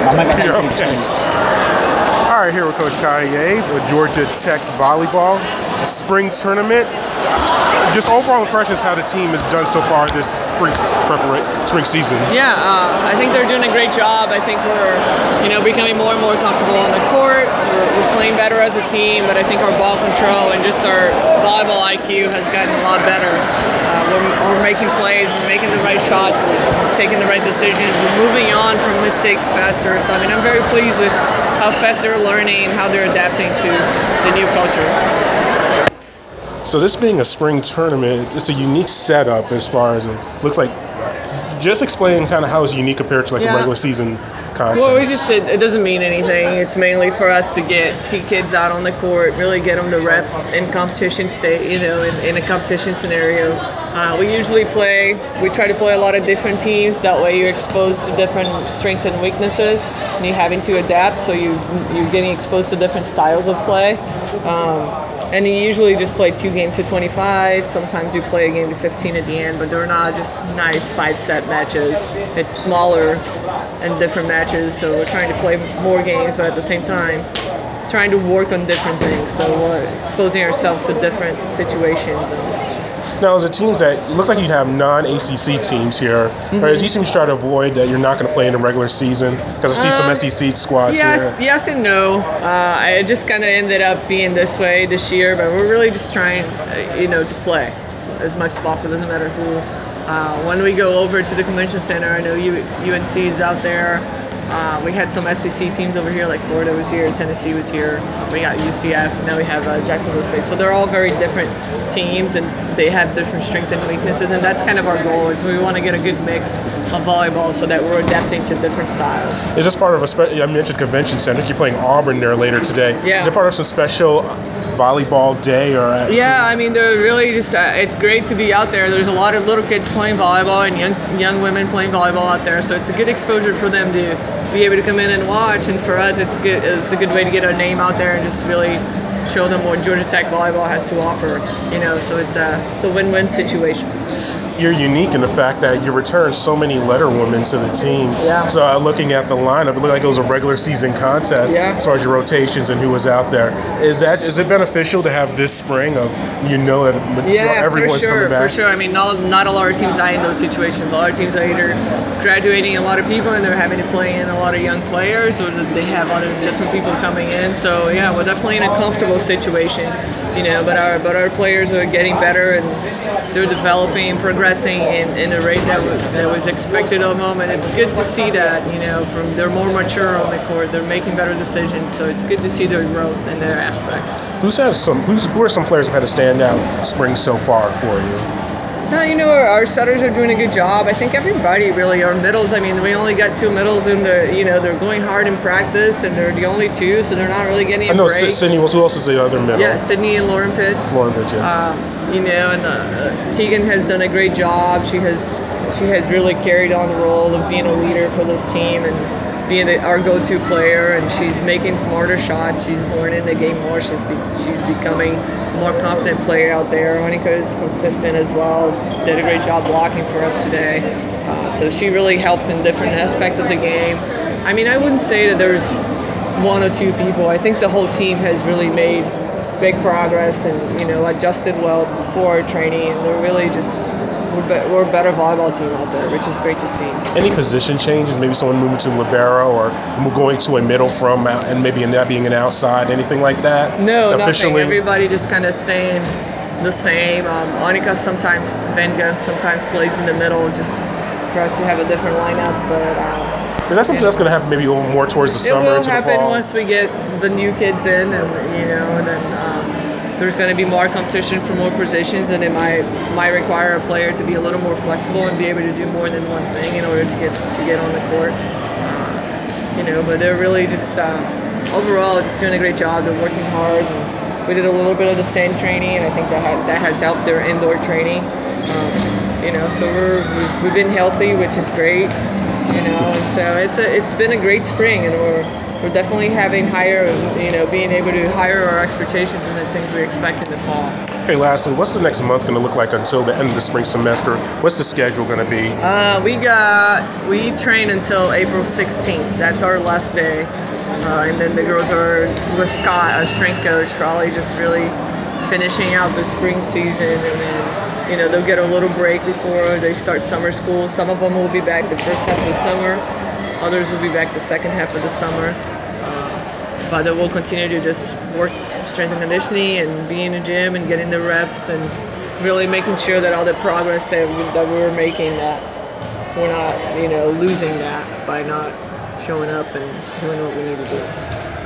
I'm not gonna You're hesitate to okay. speak. All right, here with Coach Carrier with Georgia Tech volleyball spring tournament. Just overall impressions how the team has done so far this spring season. Yeah, I think they're doing a great job. I think we're, becoming more and more comfortable on the court. We're playing better as a team, but I think our ball control and just our volleyball IQ has gotten a lot better. We're making plays, we're making the right shots, we're taking the right decisions, we're moving on from mistakes faster. So I'm very pleased with how fast they're learning, how they're adapting to the new culture. So this being a spring tournament, it's a unique setup as far as it looks like. Just explain kind of how it's unique compared to like a regular season contest. Well, it doesn't mean anything. It's mainly for us to see kids out on the court, really get them the reps in competition state, in a competition scenario. We try to play a lot of different teams. That way you're exposed to different strengths and weaknesses, and you're having to adapt, so you're getting exposed to different styles of play. And you usually just play 2 games to 25. Sometimes you play a game to 15 at the end, but they're not just nice 5-set matches. It's smaller and different matches, so we're trying to play more games, but at the same time, trying to work on different things. So we're exposing ourselves to different situations. Now, as a teams that it looks like you have non-ACC teams here, or these teams try to avoid that you're not going to play in the regular season because I see some SEC squads here. Yes and no. I just kind of ended up being this way this year, but we're really just trying, to play as much as possible. It doesn't matter who. When we go over to the convention center, I know UNC is out there. We had some SEC teams over here, like Florida was here, Tennessee was here. We got UCF, and now we have Jacksonville State. So they're all very different teams, and they have different strengths and weaknesses, and that's kind of our goal, is we want to get a good mix of volleyball so that we're adapting to different styles. Is this part of I mentioned convention center. You're playing Auburn there later today. Yeah. Is it part of some special volleyball day or? They're really just. It's great to be out there. There's a lot of little kids playing volleyball and young women playing volleyball out there, so it's a good exposure for them to be able to come in and watch. And for us, it's good. It's a good way to get our name out there and just really show them what Georgia Tech volleyball has to offer. So it's a win-win situation. You're unique in the fact that you return so many letterwomen to the team. Yeah. So looking at the lineup, it looked like it was a regular season contest as far as your rotations and who was out there. Is it beneficial to have this spring of everyone's coming back? For sure. Not a lot of teams are in those situations. A lot of teams are either graduating a lot of people and they're having to play in a lot of young players, or they have a lot of different people coming in. So yeah, we're definitely in a comfortable situation. But our players are getting better and they're developing, progressing in a rate that was expected of them, and it's good to see that. They're more mature on the court, they're making better decisions, so it's good to see their growth in their aspect. Who are some players that have had a standout spring so far for you? No, our setters are doing a good job. I think everybody really. Our middles, we only got 2 middles in they're going hard in practice, and they're the only 2, so they're not really getting a break. I know Sydney was. Who else is the other middle? Yeah, Sydney and Lauren Pitts. Yeah. Tegan has done a great job. She has really carried on the role of being a leader for this team and being our go-to player, and she's making smarter shots. She's learning the game more. She's becoming a more confident player out there. Monica is consistent as well. She did a great job blocking for us today. So she really helps in different aspects of the game. I wouldn't say that there's 1 or 2 people. I think the whole team has really made big progress and adjusted well for our training, and they're really just. We're a better volleyball team out there, which is great to see. Any position changes? Maybe someone moving to libero or going to a middle from out, and maybe not being an outside, anything like that? No, nothing. Everybody just kind of staying the same. Annika Venga sometimes plays in the middle, just for us to have a different lineup. But is that something that's going to happen maybe a little more towards the summer into the fall? It will happen once we get the new kids in, and then there's going to be more competition for more positions, and it might require a player to be a little more flexible and be able to do more than one thing in order to get on the court. But they're really just overall just doing a great job. They're working hard. And we did a little bit of the sand training, and I think that has helped their indoor training. So we've been healthy, which is great. And so it's been a great spring, and we're definitely having higher, being able to higher our expectations and the things we expect in the fall. Hey, lastly, what's the next month going to look like until the end of the spring semester? What's the schedule going to be? We train until April 16th. That's our last day, and then the girls are with Scott, our strength coach, probably just really finishing out the spring season, and then they'll get a little break before they start summer school. Some of them will be back the first half of the summer, others will be back the second half of the summer. But then we'll continue to just work strength and conditioning and be in the gym and getting the reps and really making sure that all the progress that we're making, that we're not losing that by not showing up and doing what we need to do.